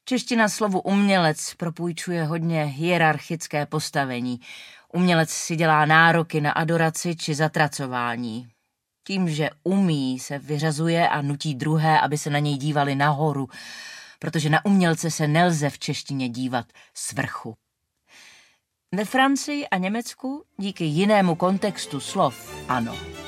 Čeština slovu umělec propůjčuje hodně hierarchické postavení. Umělec si dělá nároky na adoraci či zatracování. Tím, že umí, se vyřazuje a nutí druhé, aby se na něj dívali nahoru, protože na umělce se nelze v češtině dívat svrchu. Ve Francii a Německu díky jinému kontextu slov ano.